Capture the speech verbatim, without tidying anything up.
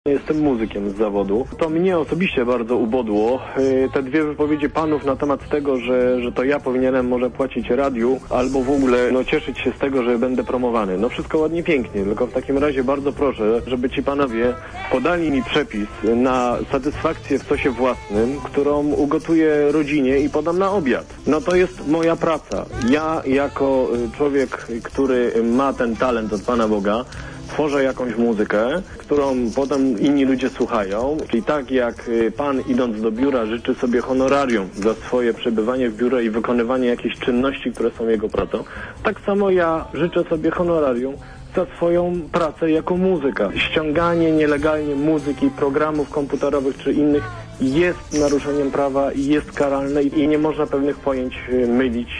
Jestem muzykiem z zawodu. To mnie osobiście bardzo ubodło. Te dwie wypowiedzi panów na temat tego, że, że to ja powinienem może płacić radiu, albo w ogóle no, cieszyć się z tego, że będę promowany. No wszystko ładnie, pięknie, tylko w takim razie bardzo proszę, żeby ci panowie podali mi przepis na satysfakcję w sosie własnym, którą ugotuję rodzinie i podam na obiad. No to jest moja praca. Ja jako człowiek, który ma ten talent od Pana Boga, tworzę jakąś muzykę, którą potem inni ludzie słuchają. Czyli tak jak pan idąc do biura życzy sobie honorarium za swoje przebywanie w biurze i wykonywanie jakichś czynności, które są jego pracą, tak samo ja życzę sobie honorarium za swoją pracę jako muzyka. Ściąganie nielegalnie muzyki, programów komputerowych czy innych jest naruszeniem prawa i jest karalne i nie można pewnych pojęć mylić.